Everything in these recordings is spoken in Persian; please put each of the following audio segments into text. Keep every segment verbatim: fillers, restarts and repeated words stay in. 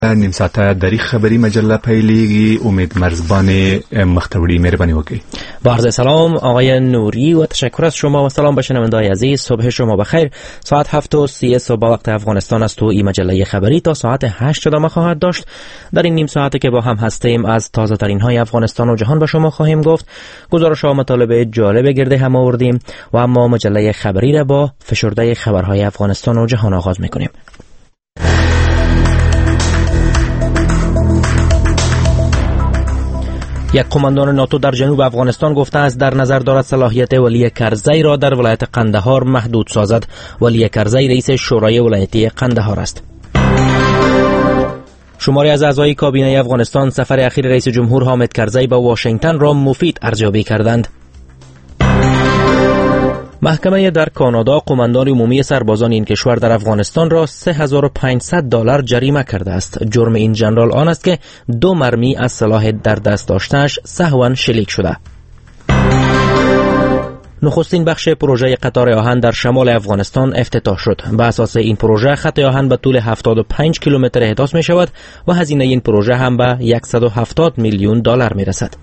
نیم ساعته در خبری مجله پیلیگی. امید مرزبان مختوری مهربانی وکړئ. با عرض سلام آقای نوری و تشکر از شما و سلام به شنوندگان عزیز. صبح شما بخیر. ساعت هفت و سی صبح وقت افغانستان است و این مجله خبری تا ساعت هشت ادامه خواهد داشت. در این نیم ساعته که با هم هستیم از تازه ترین های افغانستان و جهان به شما خواهیم گفت. گزارش ها مطالب جالب گرده هم آوردیم و اما مجله خبری را با فشرده خبرهای افغانستان و جهان آغاز میکنیم. یک قماندان ناتو در جنوب افغانستان گفته است در نظر دارد صلاحیت ولی کرزی را در ولایت قندهار محدود سازد. ولی کرزی رئیس شورای ولایتی قندهار است. شماری از اعضای کابینه افغانستان سفر اخیر رئیس جمهور حامد کرزی به واشنگتن را مفید ارزیابی کردند. محکمه در کانادا قماندان عمومی سربازان این کشور در افغانستان را سه هزار و پانصد دلار جریمه کرده است. جرم این ژنرال آن است که دو مرمی از سلاح در دست داشته‌اش سهواً شلیک شده. نخستین بخش پروژه قطار آهن در شمال افغانستان افتتاح شد. به اساس این پروژه خط آهن به طول هفتاد و پنج کیلومتر احداث می شود و هزینه این پروژه هم به صد و هفتاد میلیون دلار می رسد.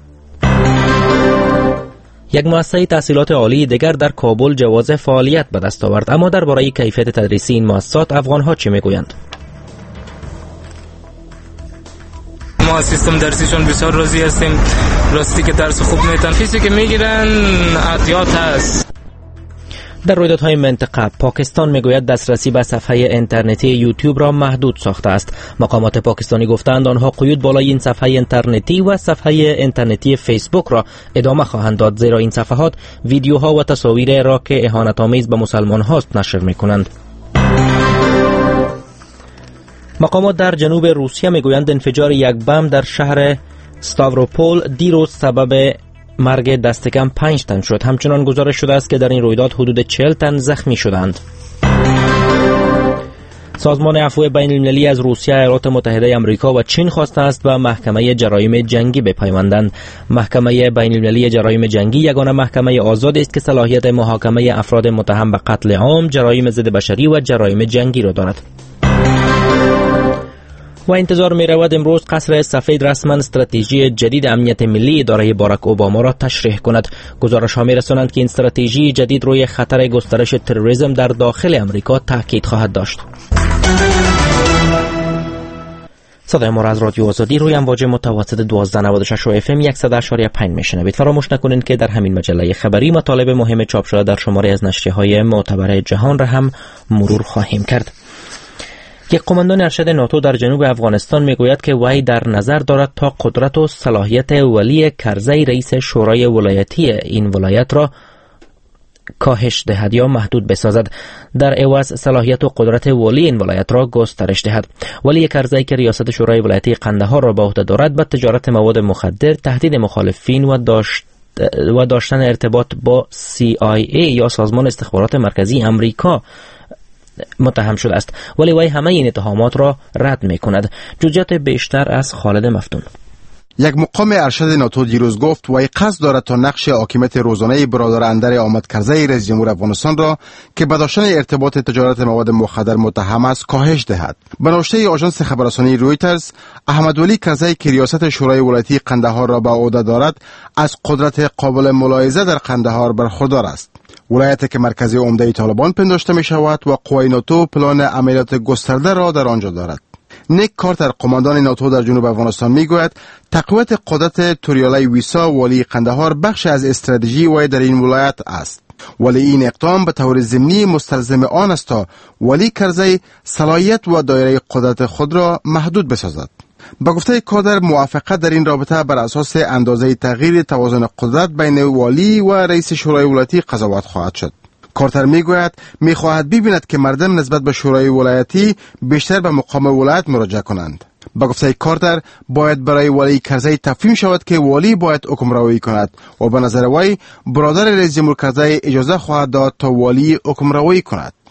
یک مؤسسه تحصیلات عالی دیگر در کابل جواز فعالیت به دست آورد، اما درباره کیفیت تدریسی این مؤسسات افغان‌ها چه میگویند؟ ما سیستم درسیشون بسیار راضی هستیم. راستی که درس خوب میتن، فیزیک که میگیرن عطیات هست. در رویدادهای منطقه پاکستان میگوید دسترسی به صفحه اینترنتی یوتیوب را محدود ساخته است. مقامات پاکستانی گفتند آنها قیود بالای این صفحه اینترنتی و صفحه اینترنتی فیسبوک را ادامه خواهند داد، زیرا این صفحات ویدیوها و تصاویر را که اهانت‌آمیز به مسلمان هاست نشر میکنند. مقامات در جنوب روسیه میگویند انفجار یک بم در شهر ستاوروپول دیروز سبب مرگ دست کم پنج تن شد. همچنان گزارش شده است که در این رویداد حدود چهل تن زخمی شدند. سازمان عفو بین المللی از روسیه، ایالات متحده آمریکا و چین خواسته است به محکمه جرایم جنگی بپیوندند. محکمه بین المللی جرایم جنگی یگانه محکمه آزادی است که صلاحیت محاکمه افراد متهم به قتل عام، جرایم ضد بشری و جرایم جنگی را دارد. و انتظار می رود امروز قصر سفید رسما استراتژی جدید امنیت ملی اداره باراک اوباما را تشریح کند. گزارش ها می رسانند که این استراتژی جدید روی خطر گسترش تروریسم در داخل امریکا تاکید خواهد داشت. صدای ما را از رادیو آزادی روی امواج متوسط دوازده نود و شش و اف ام صد و اشاری پنج میشنوید. فراموش نکنید که در همین مجله خبری مطالب مهم چاپ شده در شماره از نشریه‌های معتبر جهان را هم مرور خواهیم کرد. یک قماندان ارشد ناتو در جنوب افغانستان میگوید که وی در نظر دارد تا قدرت و صلاحیت ولی کرزی رئیس شورای ولایتی این ولایت را کاهش دهد یا محدود بسازد، در عوض صلاحیت و قدرت ولی این ولایت را گسترش دهد. ولی کرزی که ریاست شورای ولایتی قندهار را به عهده دارد به تجارت مواد مخدر، تهدید مخالفین و داشت و داشتن ارتباط با سی آی ای یا سازمان استخبارات مرکزی امریکا متهم شده است، ولی وی همه این اتهامات را رد می کند. جزئیات بیشتر از خالد مفتون. یک مقام ارشد ناتو دیروز گفت وی قصد دارد تا نقش حاکمیت روزانه برادر اندر حامد کرزی رئیس جمهور افغانستان را که به داشتن ارتباط تجارت مواد مخدر متهم است کاهش دهد. به نوشته آژانس خبررسانی رویترز، احمد ولی کرزی که ریاست شورای ولایتی قندهار را به عهده دارد از قدرت قابل ملاحظه در قندهار برخوردار است. ولایتی که مرکز عمده طالبان پنداشته می شود و قوای ناتو پلان عملیات گسترده را در آنجا دارد. نیک کارتر قماندان ناتو در جنوب افغانستان می گوید تقویت قدرت توریالای ویسا ولی قندهار بخش از استراتژی وی در این ولایت است، ولی این اقدام به طور ضمنی مستلزم آن است تا ولی کرزی صلاحیت و دایره قدرت خود را محدود بسازد. با گفته کادر موافقت در این رابطه بر اساس اندازه تغییر توازن قدرت بین والی و رئیس شورای ولایتی قضاوت خواهد شد. کارتر میگوید میخواهد ببیند که مردم نسبت به شورای ولایتی بیشتر به مقام ولایت مراجعه کنند. با گفته کارتر باید برای والی کرزی تفهیم شود که والی باید حکمروایی کند و به نظر وی برادر رئیس جمهور کرزی اجازه خواهد داد تا والی حکمروایی کند.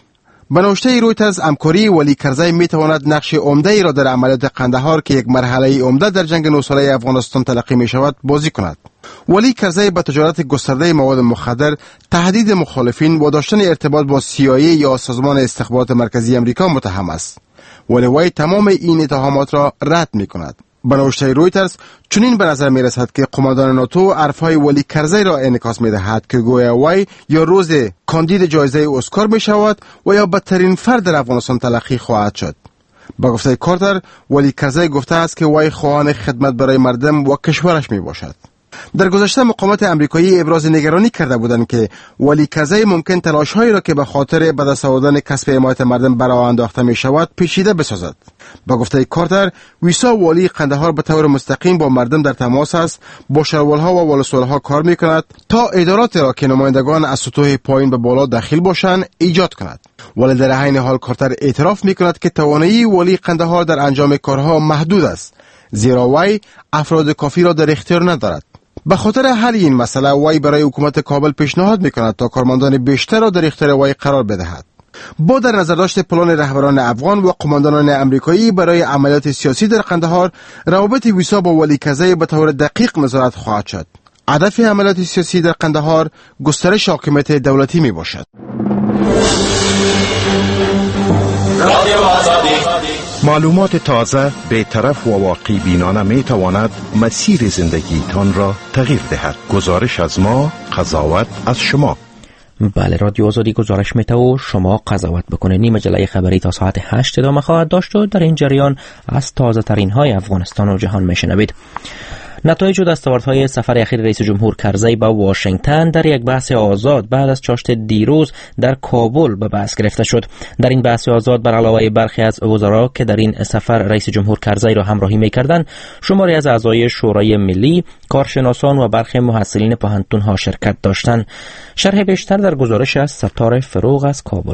به نوشته رویترز، همکاری ولی کرزی می تواند نقش عمده ای را در عملیات قندهار که یک مرحله عمده در جنگ نو ساله افغانستان تلقی می شود بازی کند. ولی کرزی به تجارت گسترده مواد مخدر، تهدید مخالفین و داشتن ارتباط با سی آی ای یا سازمان استخبارات مرکزی امریکا متهم است. ولی وی تمام این اتهامات را رد می کند. به نوشته رویترز، چنین به نظر می رسد که قماندان ناتو حرفهای ولی کرزی را انعکاس می دهد که گویا وی یا روز کاندید جایزه اسکار می شود و یا بدترین فرد در افغانستان تلقی خواهد شد. با گفته کارتر، ولی کرزی گفته است که وی خواهان خدمت برای مردم و کشورش می باشد. در گذشته مقامات امریکایی ابراز نگرانی کرده بودند که ولی کرزی ممکن تلاش‌هایی را که به خاطر به دست آوردن کسب حمایت مردم برای انداخته می شود پیچیده بسازد. با گفته کارتر، ویسا والی قندهار به طور مستقیم با مردم در تماس است، با شروالها و والسولها کار می کند تا ادارات را که نمایندگان از سطوح پایین به بالا داخل باشند ایجاد کند. ولی در عین حال کارتر اعتراف می کند که توانایی والی قندهار در انجام کارها محدود است، زیرا وی افراد کافی را در اختیار ندارد. به خاطر حل این مسئله وی برای حکومت کابل پیشنهاد میکند تا کارمندان بیشتر را در اختیار وی قرار بدهد. با در نظر داشت پلان رهبران افغان و قماندانان امریکایی برای عملیات سیاسی در قندهار، روابط ویسا با ولی کرزی به طور دقیق نظارت خواهد شد. هدف عملیات سیاسی در قندهار گسترش حاکمیت دولتی می باشد. معلومات تازه، بی‌طرف و واقعی بینانه می تواند مسیر زندگی تان را تغییر دهد. گزارش از ما، قضاوت از شما. بله، رادیو آزادی گزارش میته و شما قضاوت بکنید. این مجله خبری تا ساعت هشت ادامه خواهد داشت و در این جریان از تازه ترین های افغانستان و جهان میشنوید. نتایج و دستاوردهای سفر اخیر رئیس جمهور کرزی به واشنگتن در یک بحث آزاد بعد از چاشت دیروز در کابل به بحث گرفته شد. در این بحث آزاد بر علاوه برخی از وزرا که در این سفر رئیس جمهور کرزی را همراهی می‌کردند، شماری از اعضای شورای ملی، کارشناسان و برخی محصلین پوهنتون ها شرکت داشتند. شرح بیشتر در گزارش از ستاره فروغ از کابل.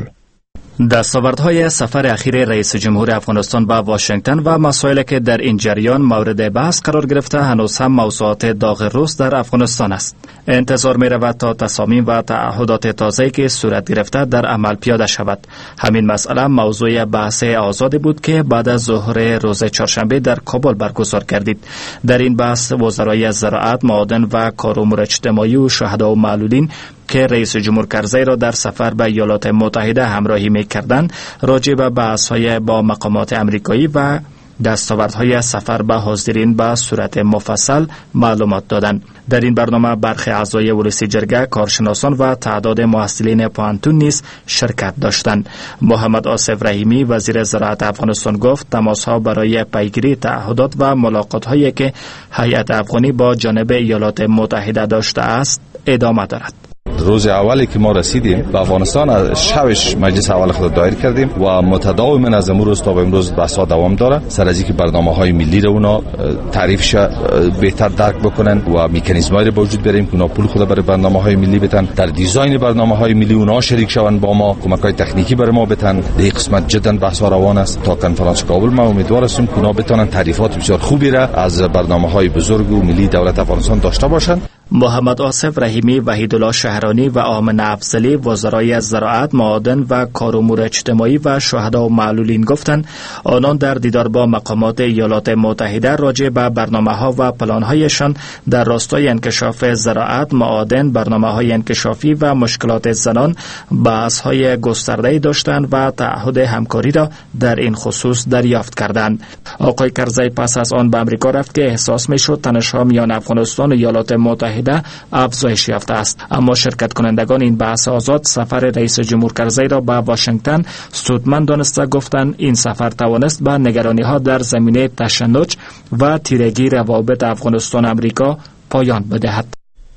دستاوردهای سفر اخیر رئیس جمهور افغانستان به واشنگتن و مسائلی که در این جریان مورد بحث قرار گرفته هنوز هم موضوعات داغ روز در افغانستان است. انتظار می رود تا تصامیم و تعهدات تازه‌ای که صورت گرفته در عمل پیاده شود. همین مسئله موضوع بحث آزادی بود که بعد از ظهر روز چهارشنبه در کابل برگزار گردید. در این بحث وزرای زراعت، معادن و کار امور اجتماعی و شهدا و معلولین که رئیس جمهور کرزی را در سفر به ایالات متحده همراهی می‌کردند، راجع به بحث‌های با مقامات امریکایی و دستاوردهای سفر به حاضرین به صورت مفصل معلومات دادند. در این برنامه برخی اعضای ولسی جرگه، کارشناسان و تعداد محصلین پوهنتون نیز شرکت داشتند. محمد آصف رحیمی، وزیر زراعت افغانستان، گفت تماس‌ها برای پیگیری تعهدات و ملاقات‌هایی که هیئت افغانی با جانب ایالات متحده داشته است ادامه دارد. روز اولی که ما رسیدیم به افغانستان، از شبش مجلس اول خود دایر کردیم و متداوما از امروز تا به امروز بحث‌ها دوام داره سر از اینکه برنامه‌های ملی رو اونا تعریفش بهتر درک بکنن و مکانیزم‌هایی رو وجود بیاریم که اونا پول خود برای برنامه‌های ملی بدن، در دیزاین برنامه‌های ملی اونا شریک شون با ما، کمک‌های تکنیکی برای ما بدن. در این قسمت جدا بحث‌ها روان است. تا کنفرانس کابل ما امیدوار هستیم که اونا بتونن تعریفات بسیار خوبی را از برنامه‌های بزرگ و ملی دولت افغانستان داشته باشند. محمد آصف رحیمی، وحیدالله شهرانی و آمن افضلی، وزرای زراعت، معادن و کار امور اجتماعی و شهدا و معلولین گفتند آنان در دیدار با مقامات ایالات متحده راجع به برنامه‌ها و پلان‌هایشان در راستای انکشاف زراعت، معادن، برنامه‌های انکشافی و مشکلات زنان بحث‌های گسترده‌ای داشتند و تعهد همکاری را در این خصوص دریافت کردند. آقای کرزی پس از آن به آمریکا رفت که احساس می‌شد تنش‌ها میان افغانستان و ایالات متحده افزایش یافته است. اما شرکت کنندگان این بحث آزاد سفر رئیس جمهور کرزی را به واشنگتن سودمند دانسته گفتند این سفر توانست به نگرانی‌ها در زمینه تشنج و تیرگی روابط افغانستان امریکا پایان بدهد.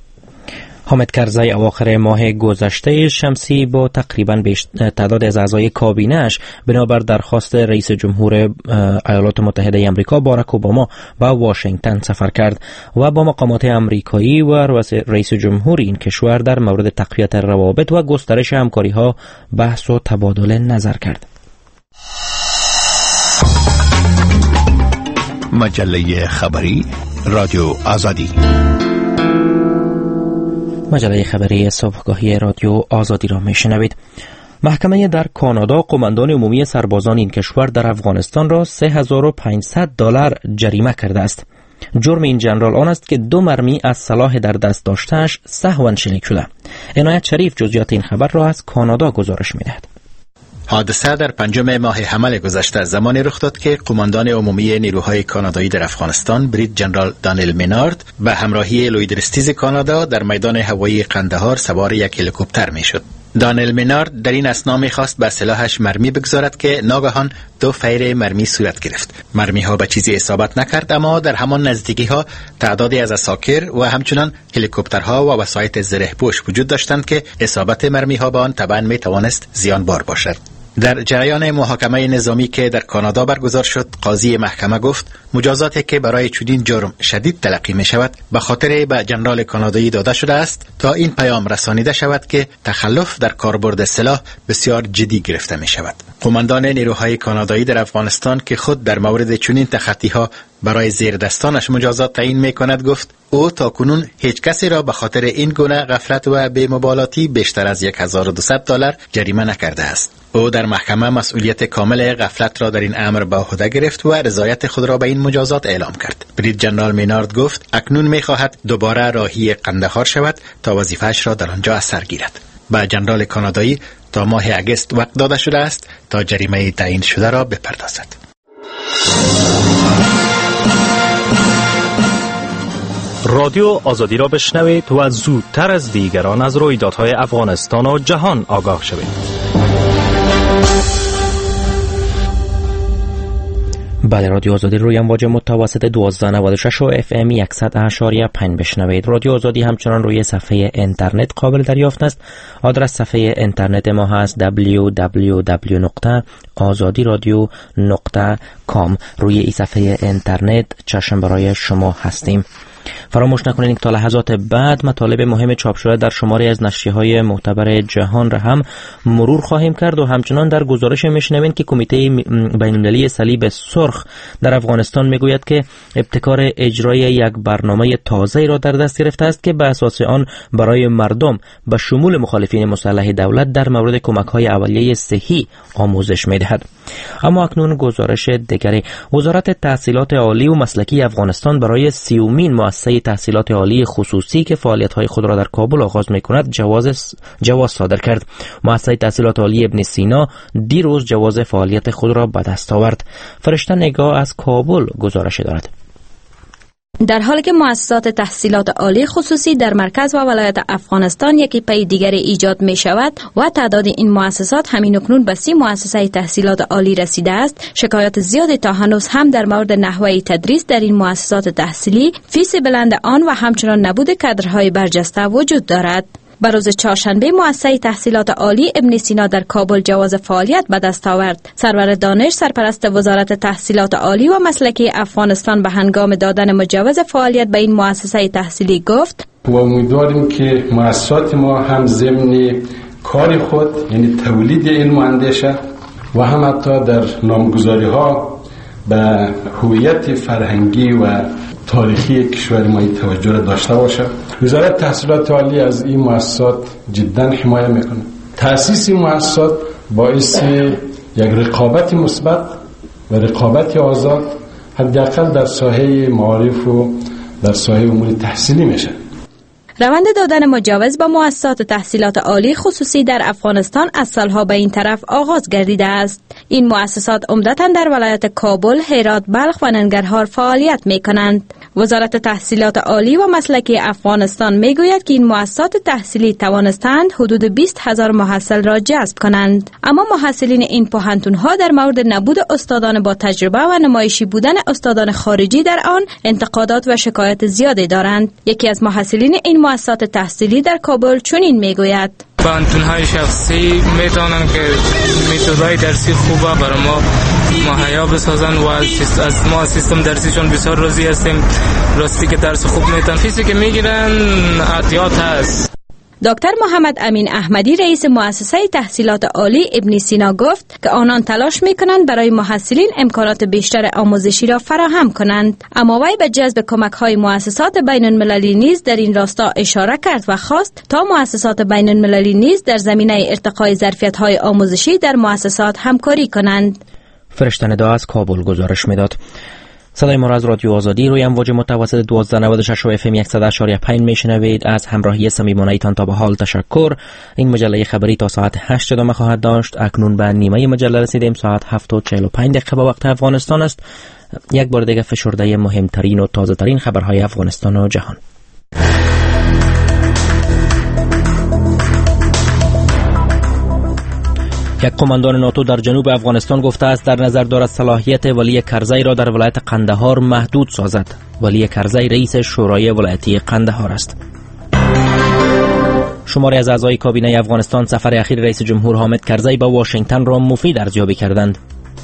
حامد کرزی اواخر ماه گذشته شمسی با تقریباً تعداد از اعضای کابینه‌اش بنابر درخواست رئیس جمهور ایالات متحده آمریکا باراک اوباما به واشنگتن سفر کرد و با مقامات آمریکایی و رئیس جمهور این کشور در مورد تقویت روابط و گسترش همکاری‌ها بحث و تبادل نظر کرد. مجله خبری رادیو آزادی. مجله خبری صبحگاهی رادیو آزادی را میشنوید. محکمه در کانادا قماندان عمومی سربازان این کشور در افغانستان را سه هزار و پانصد دلار جریمه کرده است. جرم این جنرال آن است که دو مرمی از سلاح در دست داشته‌اش سهواً شلیک شده. عنایت شریف جزئیات این خبر را از کانادا گزارش می‌دهد. حادثه در پنجم ماه حمل گذشته زمانی رخ داد که قماندان عمومی نیروهای کانادایی در افغانستان بریت جنرال دانیل مینارد به همراهی لوید ریستیز کانادا در میدان هوایی قندهار سوار یک هلیکوپتر میشد. دانیل مینارد در این اثنا می‌خواست به سلاحش مرمی بگذارد که ناگهان دو فیر مرمی صورت گرفت. مرمی ها به چیزی اصابت نکرد، اما در همان نزدیکی ها تعدادی از عساکر و همچنان هلیکوپترها و وسایط زره‌پوش وجود داشتند که اصابت مرمی ها به آن طبعاً می توانست زیانبار باشد. در جریان محاکمه نظامی که در کانادا برگزار شد، قاضی محکمه گفت مجازاتی که برای چنین جرم شدید تلقی می شود به خاطر به جنرال کانادایی داده شده است تا این پیام رسانیده شود که تخلف در کاربرد سلاح بسیار جدی گرفته می شود. قماندان نیروهای کانادایی در افغانستان که خود در مورد چنین تخطی ها برای زیر دستانش مجازات تعیین می کند گفت او تا کنون هیچ کسی را به خاطر این گونه غفلت و بی‌مبالاتی بیشتر از هزار و دویست دلار جریمه نکرده است. او در محکمه مسئولیت کامل غفلت را در این امر به عهده گرفت و رضایت خود را به این مجازات اعلام کرد. بریت جنرال مینارد گفت اکنون می‌خواهد دوباره راهی قندهار شود تا وظیفه‌اش را در آنجا از سر گیرد. به جنرال کانادایی تا ماه اگست وقت داده شده است تا جریمه تعیین شده را بپردازد. رادیو آزادی را بشنوید و زودتر از دیگران از رویدادهای افغانستان و جهان آگاه شوید. بله، رادیو آزادی روی امواج متوسط دوازده نود و شش و اف ام صد اشاریه پنج بشنوید. رادیو آزادی همچنان روی صفحه اینترنت قابل دریافت است. آدرس صفحه اینترنت ما هست دبلیو دبلیو دبلیو نقطه آزادی رادیو نقطه کام. روی این صفحه اینترنت چشم برای شما هستیم. فراموش نکنید که تا لحظات بعد مطالب مهم چاپ شده در شماری از نشریه‌های معتبر جهان را هم مرور خواهیم کرد و همچنان در گزارش میشنوید که کمیته بین‌المللی صلیب سرخ در افغانستان میگوید که ابتکار اجرای یک برنامه تازه‌ای را در دست گرفته است که به اساس آن برای مردم به شمول مخالفین مسلح دولت در مورد کمک‌های اولیه صحی آموزش می‌دهد. اما اکنون گزارش دیگری. وزارت تحصیلات عالی و مسلکی افغانستان برای سیومین مؤسسه تحصیلات عالی خصوصی که فعالیت‌های خود را در کابل آغاز می‌کند جواز جواز صادر کرد. مؤسسه تحصیلات عالی ابن سینا دیروز جواز فعالیت خود را به دست آورد. فرشته نگاه از کابل گزارش دارد. در حالی که مؤسسات تحصیلات عالی خصوصی در مرکز و ولایت افغانستان یکی پی دیگری ایجاد می شود و تعداد این مؤسسات همین اکنون به سی مؤسسه تحصیلات عالی رسیده است، شکایات زیادی تا هنوز هم در مورد نحوه تدریس در این مؤسسات تحصیلی، فیس بلند آن و همچنان نبود کادرهای برجسته وجود دارد. بر روز چهارشنبه مؤسسه تحصیلات عالی ابن سینا در کابل جواز فعالیت به دست آورد. سرور دانش سرپرست وزارت تحصیلات عالی و مسلکی افغانستان به هنگام دادن مجوز فعالیت به این مؤسسه تحصیلی گفت: و امیدواریم که مؤسسات ما هم ضمن کار خود یعنی تولید علم و اندیشه و هم حتی در نامگذاری ها به هویت فرهنگی و تاریخی کشور ما توجه را داشته باشه. وزارت تحصیلات عالی از این مؤسسات جدا حمایت میکنه. تأسیس این مؤسسات باعث یک رقابت مثبت و رقابت آزاد حداقل در ساحه معارف و در ساحه امور تحصیلی میشه. روند دادن مجوز به مؤسسات تحصیلات عالی خصوصی در افغانستان از سالها به این طرف آغاز گردیده است. این مؤسسات عمدتاً در ولایت کابل، هرات، بلخ و ننگرهار فعالیت می کنند. وزارت تحصیلات عالی و مسلکی افغانستان می گوید که این مؤسسات تحصیلی توانستند حدود بیست هزار محصل را جذب کنند. اما محصلین این پوهنتون‌ها در مورد نبود استادان با تجربه و نمایشی بودن استادان خارجی در آن انتقادات و شکایت زیادی دارند. یکی از محصلین این مؤسسات تحصیلی در کابل چنین میگوید: پوهنتون‌های شخصی میتونن که متدای درسی خوبه برای ما مهیا بسازن و از ما سیستم درسیشون بسیار راضی هستیم. راستی که درس خوب میتن، فیسی که میگیرن عطیات هست. دکتر محمد امین احمدی رئیس مؤسسه تحصیلات عالی ابن سینا گفت که آنان تلاش میکنند برای محصلین امکانات بیشتر آموزشی را فراهم کنند، اما وی به جذب کمک های مؤسسات بین المللی نیز در این راستا اشاره کرد و خواست تا مؤسسات بین المللی نیز در زمینه ارتقای ظرفیت های آموزشی در مؤسسات همکاری کنند. فرشته ندا از کابل گزارش میداد. صدای ما را از رادیو آزادی روی امواج متوسط دوازده نود و شش و اف ام صد و شش و پنج میشنوید. از همراهی صمیمانه ایتان تا به حال تشکر. این مجله خبری تا ساعت هشت ادامه خواهد داشت. اکنون به نیمه مجله رسیدیم. ساعت هفت و چهل و پنج دقیقه به وقت افغانستان است. یک بار دیگه فشرده مهمترین و تازه ترین خبرهای افغانستان و جهان. یک قماندان ناتو در جنوب افغانستان گفته است در نظر دارد صلاحیت ولی کرزی را در ولایت قندهار محدود سازد. ولی کرزی رئیس شورای ولایتی قندهار است. شماری از اعضای کابینه افغانستان سفر اخیر رئیس جمهور حامد کرزی به واشنگتن را مفید ارزیابی کردند.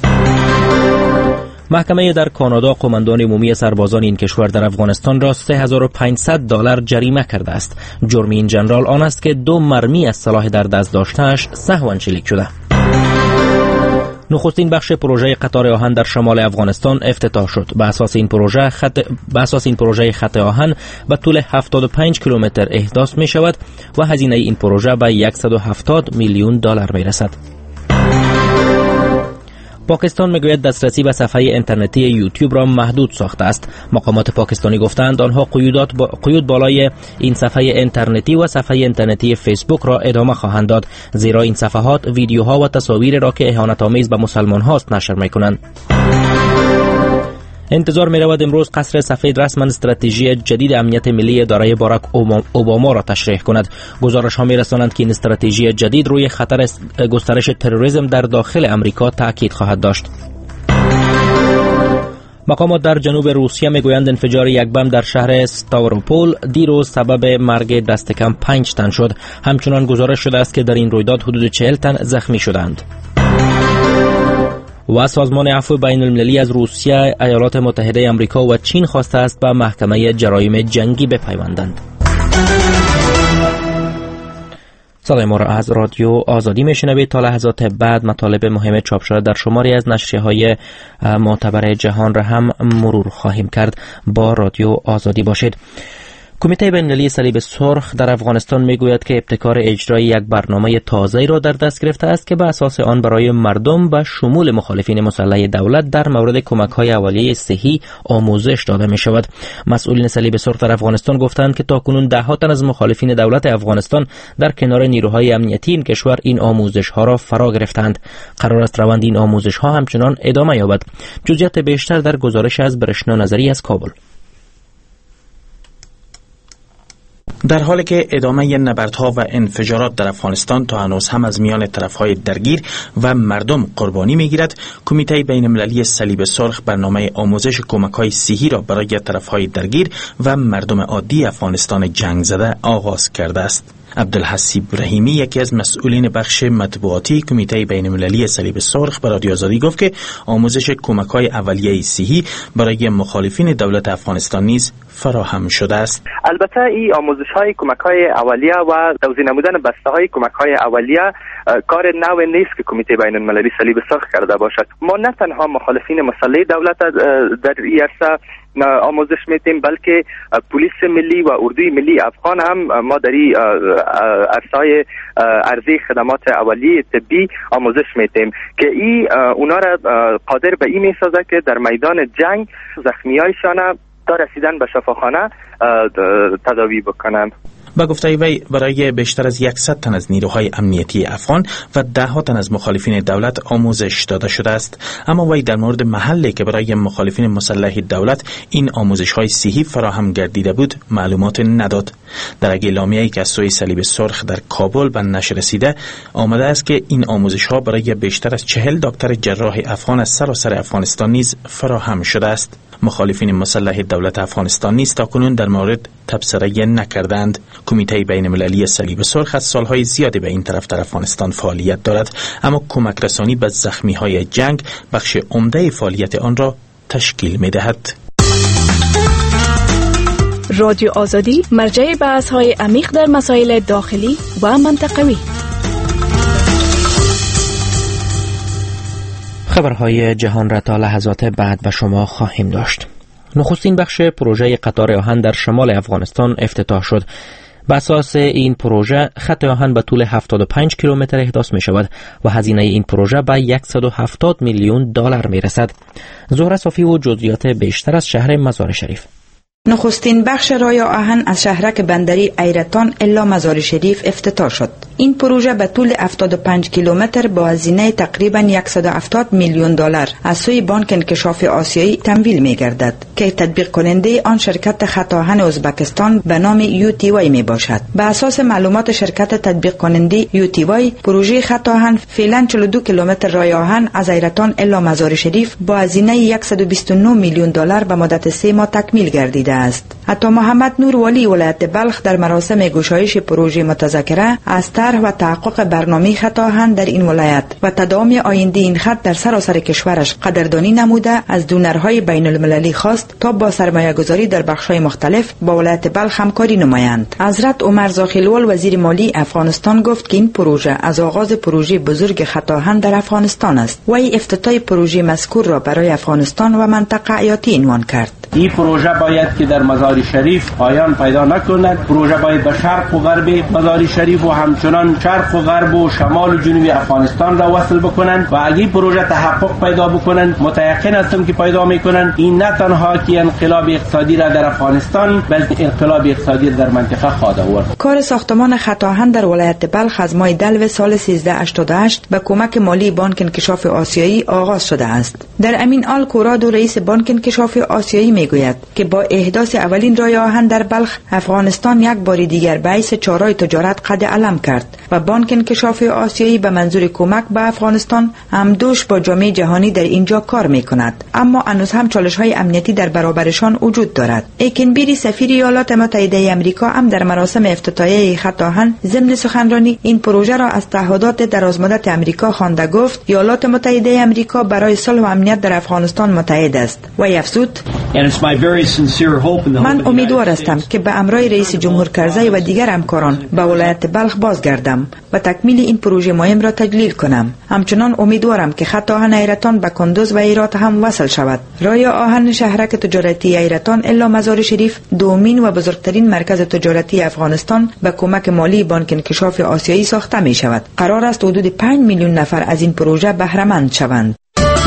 محکمه در کانادا قماندان عمومی سربازان این کشور در افغانستان را سه هزار و پانصد دلار جریمه کرده است. جرم این جنرال آن است که دو مرمی از سلاح در دست داشته‌اش سهواً چلیک شده. نخستین بخش پروژه قطار آهن در شمال افغانستان افتتاح شد. به اساس این پروژه خط به اساس این پروژه خط آهن به طول هفتاد و پنج کیلومتر احداث می شود و هزینه این پروژه به صد و هفتاد میلیون دلار می رسد. پاکستان میگوید دسترسی به صفحه اینترنتی یوتیوب را محدود ساخته است. مقامات پاکستانی گفتند آنها قیودات با قیود بالای این صفحه اینترنتی و صفحه اینترنتی فیسبوک را ادامه خواهند داد، زیرا این صفحات ویدیوها و تصاویر را که اهانت آمیز به مسلمان هاست نشر میکنند. انتظار می رود امروز قصر سفید رسما استراتژی جدید امنیت ملی اداره باراک اوباما را تشریح کند. گزارش ها می رسانند که این استراتژی جدید روی خطر گسترش تروریسم در داخل امریکا تاکید خواهد داشت. مقامات در جنوب روسیه می گویند انفجار یک بم در شهر ستاوروپول دیروز سبب مرگ دست کم پنج تن شد. همچنان گزارش شده است که در این رویداد حدود چهل تن زخمی شدند. و سازمان عفو بین المللی از روسیه، ایالات متحده آمریکا و چین خواسته است به محکمه جرایم جنگی بپیوندند. صدای ما را از رادیو آزادی میشنوید. تا لحظات بعد مطالب مهم چاپ شده در شماری از نشریه‌های معتبر جهان را هم مرور خواهیم کرد. با رادیو آزادی باشید. کمیته بین‌المللی صلیب سرخ در افغانستان میگوید که ابتکار اجرای یک برنامه تازه‌ای را در دست گرفته است که به اساس آن برای مردم به شمول مخالفین مسلح دولت در مورد کمک‌های اولیه صحی آموزش داده می شود. مسئولین صلیب سرخ در افغانستان گفتند که تاکنون ده ها تن از مخالفین دولت افغانستان در کنار نیروهای امنیتی این کشور این آموزش‌ها را فرا گرفتند. قرار است روند این آموزش‌ها همچنان ادامه یابد. جزئیات بیشتر در گزارش از برشنا نظری از کابل. در حالی که ادامه نبردها و انفجارات در افغانستان تا هنوز هم از میان طرفهای درگیر و مردم قربانی میگیرد، کمیته بین المللی صلیب سرخ برنامه آموزش کمک‌های صحی را برای طرفهای درگیر و مردم عادی افغانستان جنگ زده آغاز کرده است. عبدالحسیب رحیمی، یکی از مسئولین بخش مطبوعاتی کمیته بین المللی صلیب سرخ، به رادیو آزادی گفت که آموزش کمک‌های اولیه صحی برای مخالفین دولت افغانستان نیز فراهم شده است. البته این آموزش‌های کمک‌های اولیه و توزیع نمودن بسته‌های کمک‌های اولیه کار نو نیست که کمیته بین المللی صلیب سرخ کرده باشد. ما نه تنها مخالفین مسلح دولت در این عرصه آموزش میتیم، بلکه پلیس ملی و اردوی ملی افغان هم ما در این عرصه‌های عرضه خدمات اولیه طبی آموزش میتیم که این اونا را قادر به این میسازه که در میدان جنگ زخمیایشان تا رسیدن به شفاخانه تداوی بکنند. با گفته وی برای بیشتر از صد تن از نیروهای امنیتی افغان و ده ها تن از مخالفین دولت آموزش داده شده است. اما وی در مورد محلی که برای مخالفین مسلح دولت این آموزش های صحی فراهم گردیده بود معلومات نداد. در اعلامیه‌ای که از سوی صلیب سرخ در کابل به نشر رسیده آمده است که این آموزش ها برای بیشتر از چهل دکتر جراح افغان از سراسر افغانستان نیز فراهم شده است. مخالفین مسلح دولت افغانستان نیز تاکنون در مورد تبصره نکردند. کمیته بین المللی صلیب سرخ از سالهای زیادی به این طرف در افغانستان فعالیت دارد، اما کمک رسانی به زخمی‌های جنگ بخش عمده فعالیت آن را تشکیل می‌دهد. رادیو آزادی مرجع بحث‌های عمیق در مسائل داخلی و منطقوی. خبرهای جهان را تا لحظات بعد به شما خواهیم داشت. نخستین بخش پروژه قطار آهن در شمال افغانستان افتتاح شد. بر اساس این پروژه خط آهن به طول هفتاد و پنج کیلومتر احداث می شود و هزینه این پروژه به صد و هفتاد میلیون دلار می رسد. زهره صافی و جزئیات بیشتر از شهر مزار شریف. نخستین بخش رای آهن از شهرک بندری ایرتان الی مزار شریف افتتاح شد. این پروژه به طول هفتاد و پنج کیلومتر با هزینه تقریباً صد و هفتاد میلیون دلار از سوی بانک انکشاف آسیایی تمویل می گردد که تطبیق کننده آن شرکت خط آهن ازبکستان به نام یو تی وای می باشد. به اساس معلومات شرکت تطبیق کننده یو تی وای، پروژه خط آهن فعلا چهل و دو کیلومتر رای آهن از ایرتان الی مزار شریف با هزینه صد و بیست و نه میلیون دلار به مدت سه ماه تکمیل گردیده است. عطا محمد نور ولی ولایت بلخ در مراسم گشایش پروژه متذکره از طرح و تحقق برنامه خط آهن در این ولایت و تداوم آینده این خط در سراسر کشورش قدردانی نموده از دونرهای بین المللی خواست تا با سرمایه گذاری در بخش‌های مختلف با ولایت بلخ همکاری نمایند. حضرت عمر زاخیلوال وزیر مالی افغانستان گفت که این پروژه از آغاز پروژه بزرگ خط آهن در افغانستان است و ای افتتاح پروژه مذکور را برای افغانستان و منطقه حیاتی عنوان کرد. این پروژه باید که در مزار شریف پایان پیدا نکند. پروژه باید به شرق و غرب مزار شریف و همچنان شرق و غرب و شمال و جنوب افغانستان را وصل بکنند و اگه پروژه تحقق پیدا بکنند، متأکد هستم که پیدا میکنند، این نه تنها که انقلاب اقتصادی را در افغانستان بلکه انقلاب اقتصادی در منطقه خواهد آورد. کار ساختمان خط آهن در ولایت بلخ از ماه دلو سال سیزده هشتاد و هشت به کمک مالی بانک انکشاف آسیایی آغاز شده است. در امین آل کورادو رئیس بانک انکشاف آسیایی میگوید که با احداث اولین رای آهن در بلخ، افغانستان یک بار دیگر به حیث چهارراه تجارت قد علم کرد و بانک انکشاف آسیایی به منظور کمک به افغانستان همدوش با جامعه جهانی در اینجا کار میکند، اما هنوز هم چالش‌های امنیتی در برابرشان وجود دارد. ایکنبری سفیر ایالات متحده آمریکا هم در مراسم افتتاحیه خط آهن ضمن سخنرانی این پروژه را از تعهدات درازمدت آمریکا خوانده گفت ایالات متحده آمریکا برای صلح و امنیت در افغانستان متحد است و افزود من امیدوار هستم که به امرای رئیس جمهور کرزی و دیگر همکاران به ولایت بلخ بازگردم و تکمیل این پروژه مهم را تجلیل کنم. همچنان امیدوارم که خط آهن ایرتان به کندوز و هرات هم وصل شود. رای آهن شهرک تجارتی ایرتان الی مزار شریف دومین و بزرگترین مرکز تجارتی افغانستان به کمک مالی بانک انکشاف آسیایی ساخته می شود. قرار است حدود پنج میلیون نفر از این پروژه بهره مند شوند.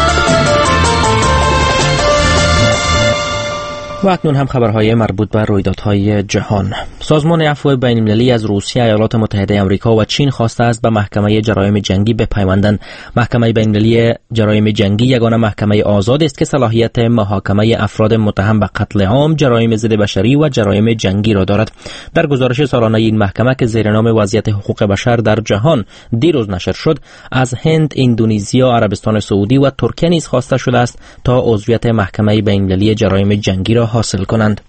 و اکنون هم خبرهای مربوط به رویدادهای جهان. سازمان عفو بین المللی از روسیه، ایالات متحده آمریکا و چین خواسته است به محکمه جرایم جنگی بپیوندند. محکمه بین المللی جرایم جنگی یگانه محکمه آزاد است که صلاحیت محاکمه افراد متهم به قتل عام، جرایم ضد بشری و جرایم جنگی را دارد. در گزارش سالانه این محکمه که زیر نام وضعیت حقوق بشر در جهان دیروز نشر شد، از هند، اندونزیا، عربستان سعودی و ترکیه نیز خواسته شده است تا عضویت محکمه بین المللی جرایم جنگی را حاصل کنند.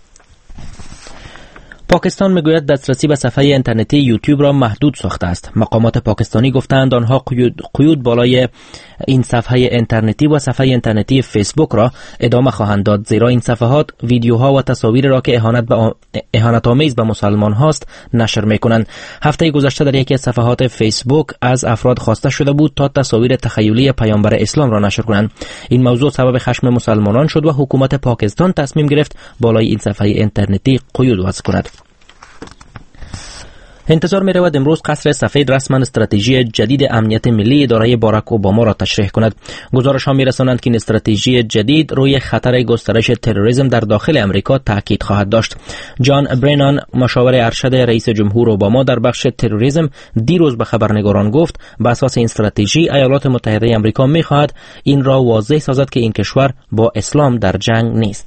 پاکستان میگوید دسترسی به صفحه اینترنتی یوتیوب را محدود ساخته است. مقامات پاکستانی گفتند آنها قیود, قیود بالای این صفحه اینترنتی و صفحه اینترنتی فیسبوک را ادامه خواهند داد، زیرا این صفحات ویدیوها و تصاویر را که اهانت به اهانت آمیز به مسلمان هاست نشر میکنند. هفته گذشته در یکی از صفحات فیسبوک از افراد خواسته شده بود تا تصاویر تخیلی پیامبر اسلام را نشر کنند. این موضوع سبب خشم مسلمانان شد و حکومت پاکستان تصمیم گرفت بالای این صفحه اینترنتی قیود وضع کند. انتظار می رود امروز قصر سفید رسما استراتژی جدید امنیت ملی اداره باراک اوباما را تشریح کند. گزارش ها می رسانند که این استراتژی جدید روی خطر گسترش تروریسم در داخل امریکا تاکید خواهد داشت. جان برینان، مشاور ارشد رئیس جمهور اوباما در بخش تروریسم، دیروز به خبرنگاران گفت به اساس این استراتژی ایالات متحده آمریکا می خواهد این را واضح سازد که این کشور با اسلام در جنگ نیست.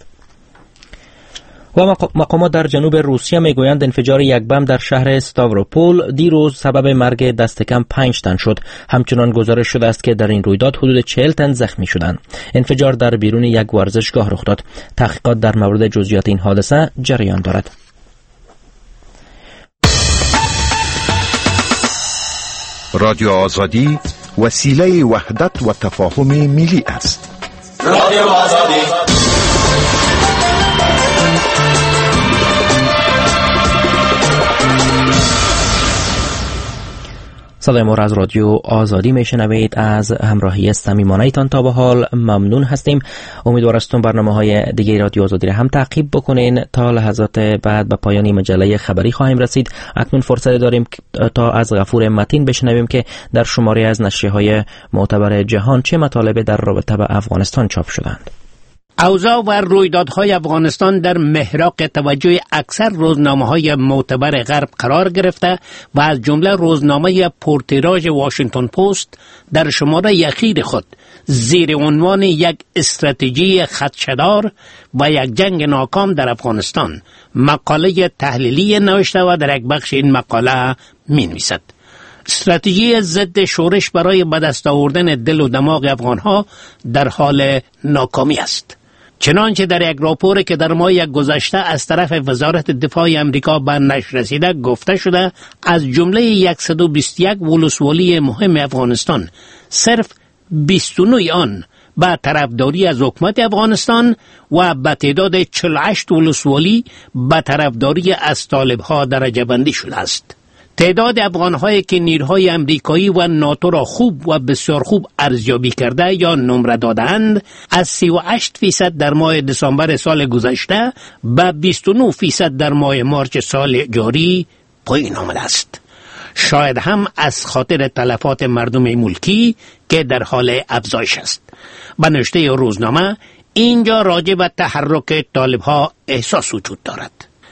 و مقامات در جنوب روسیه میگویند انفجار یک بم در شهر استاوروپول دیروز سبب مرگ دست کم پنج تن شد. همچنان گزارش شده است که در این رویداد حدود چهل تن زخمی شدند. انفجار در بیرون یک ورزشگاه رخ داد. تحقیقات در مورد جزئیات این حادثه جریان دارد. رادیو آزادی وسیله وحدت و تفاهم ملی است. رادیو آزادی صدای ما را از رادیو آزادی میشنوید. از همراهی صمیمانه ایتان تا به حال ممنون هستیم. امیدوار هستم برنامه‌های دیگه رادیو آزادی را هم تعقیب بکنین. تا لحظات بعد به پایان مجله خبری خواهیم رسید. اکنون فرصت داریم تا از غفور متین بشنویم که در شماری از نشریه‌های معتبر جهان چه مطالب در رابطه با افغانستان چاپ شدند. اوضاع و رویدادهای افغانستان در محراق توجه اکثر روزنامه‌های معتبر غرب قرار گرفته و از جمله روزنامه پرتیراژ واشنگتن پست در شماره اخیر خود زیر عنوان یک استراتژی خدشه‌دار و یک جنگ ناکام در افغانستان مقاله تحلیلی نوشته و در یک بخش این مقاله می‌نویسد: استراتژی ضد شورش برای به دست آوردن دل و دماغ افغانها در حال ناکامی است. چنانچه در یک راپوری که در ماه گذشته از طرف وزارت دفاع امریکا به نشر رسیده گفته شده، از جمله صد و بیست و یک ولسوالی مهم افغانستان صرف بیست و نه آن به طرفداری از حکومت افغانستان و به تعداد چهل و هشت ولسوالی به طرفداری از طالب‌ها درجه بندی شده است. تعداد افغان‌هایی که نیروهای امریکایی و ناتو را خوب و بسیار خوب ارزیابی کرده یا نمره دادند از سی و هشت فیصد در ماه دسامبر سال گذشته به بیست و نه فیصد در ماه مارچ سال جاری پایین آمده است. شاید هم از خاطر تلفات مردم ملکی که در حال افزایش است. به نوشته روزنامه اینجا راجع به تحرک طالب‌ها احساس وجود دارد.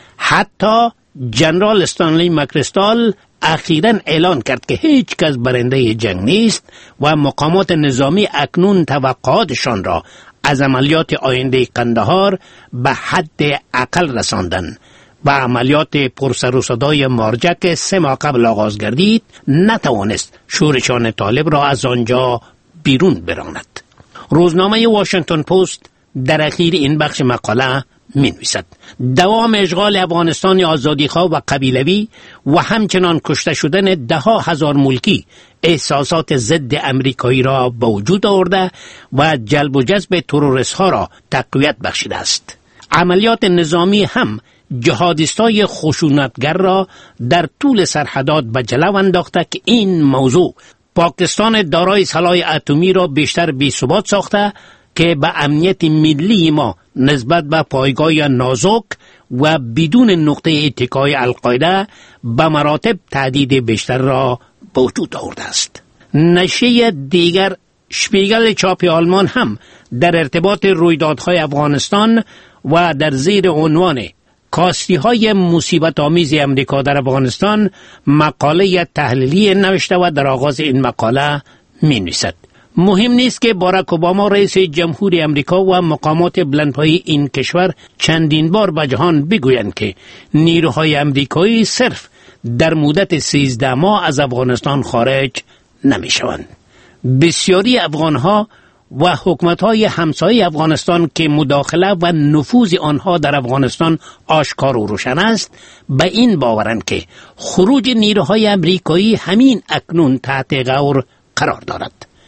حتی جنرال استانلی مکریستال اخیراً اعلان کرد که هیچ کس برنده جنگ نیست و مقامات نظامی اکنون توقعاتشان را از عملیات آینده قندهار به حد اقل رساندن و عملیات پرسر و صدای مارجه که سه ماه قبل آغاز گردید نتوانست شورشان طالب را از آنجا بیرون براند. روزنامه واشنگتن پست در اخیر این بخش مقاله می نویسد: دوام اشغال افغانستان آزادیخواه و قبیلوی و همچنان کشته شدن ده ها هزار ملکی احساسات ضد امریکایی را به وجود آورده و جلب و جذب تروریست ها را تقویت بخشیده است. عملیات نظامی هم جهادیستای خشونتگر را در طول سرحدات به جلو انداخته که این موضوع پاکستان دارای سلاح اتمی را بیشتر بی‌ثبات ساخته که به امنیت ملی ما نسبت به پایگاه نازک و بدون نقطه اتکای القاعده به مراتب تهدید بیشتر را به وجود آورده است. نشریه دیگر شپیگل چاپ آلمان هم در ارتباط رویدادهای افغانستان و در زیر عنوان کاستی های مصیبت آمیز امریکا در افغانستان مقاله تحلیلی نوشته و در آغاز این مقاله می نویسد: مهم نیست که باراک اوباما رئیس جمهوری امریکا و مقامات بلندپایه این کشور چندین بار به جهان بگویند که نیروهای امریکایی صرف در مدت سیزده ماه از افغانستان خارج نمی شوند. بسیاری افغانها و حکومت‌های همسایه افغانستان که مداخله و نفوذ آنها در افغانستان آشکار و روشن است به این باورند که خروج نیروهای امریکایی همین اکنون تحت غور قرار دارد.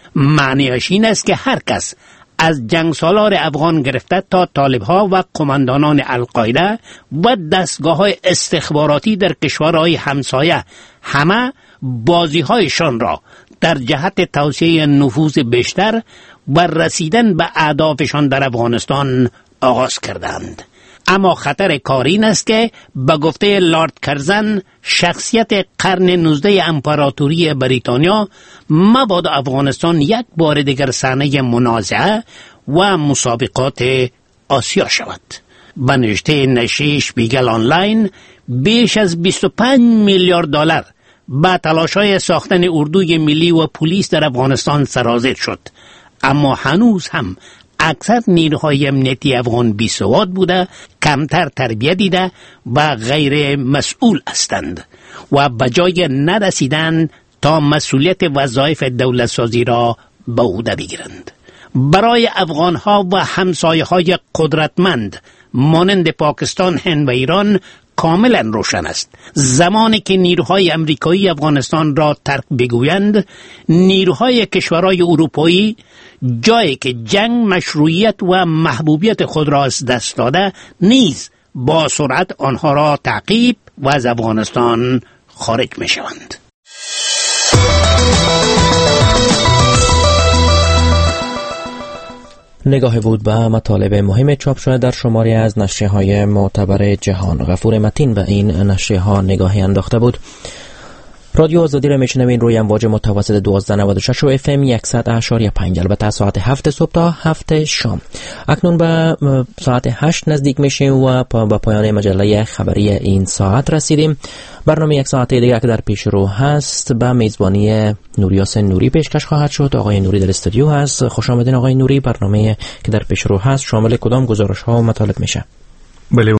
معنیش این است که هر کس از جنگ سالار افغان گرفته تا طالب‌ها و قماندانان القاعده و دستگاه‌های استخباراتی در کشورهای همسایه همه بازی‌هایشان را در جهت توسعه نفوذ بیشتر و رسیدن به اهدافشان در افغانستان آغاز کردند. اما خطر کار این است که به گفته لارد کرزن شخصیت قرن نوزده امپراتوری بریتانیا مبادا افغانستان یک بار دیگر صحنه منازعه و مسابقات آسیا شود. به نوشته نشریه شپیگل آنلاین بیش از بیست و پنج میلیارد دلار به تلاش‌های ساختن اردوی ملی و پلیس در افغانستان سرازیر شد، اما هنوز هم اکثر نیروهای امنیتی افغان بی‌سواد بوده، کمتر تربیت دیده و غیر مسئول هستند و بجای نرسیدن تا مسئولیت وظایف دولت سازی را به عهده بگیرند. برای افغانها و همسایه‌های قدرتمند مانند پاکستان، هند و ایران کاملا روشن است زمانی که نیروهای امریکایی افغانستان را ترک بگویند، نیروهای کشورهای اروپایی جایی که جنگ مشروعیت و محبوبیت خود را از دست داده نیز با سرعت آنها را تعقیب و از افغانستان خارج می شوند. نگاه بود به مطالب مهم چاپ شده در شماری از نشریه‌های معتبر جهان. غفور متین به این نشریه‌ها نگاهی انداخته بود. رادیو آزادی را میشنوین روی امواج متوسط دوازده نود و شش و اف ام صد و شش و پنج، البته ساعت هفت صبح تا هفت شام. اکنون به ساعت هشت نزدیک میشیم و به پایان مجله خبری این ساعت رسیدیم. برنامه یک ساعت دیگر که در پیش رو هست به میزبانی نوریاس نوری پیشکش خواهد شد. آقای نوری در استودیو هست. خوش آمدین آقای نوری. برنامه که در پیش رو هست شامل کدام گزارش ها و مطالب میشه؟ بله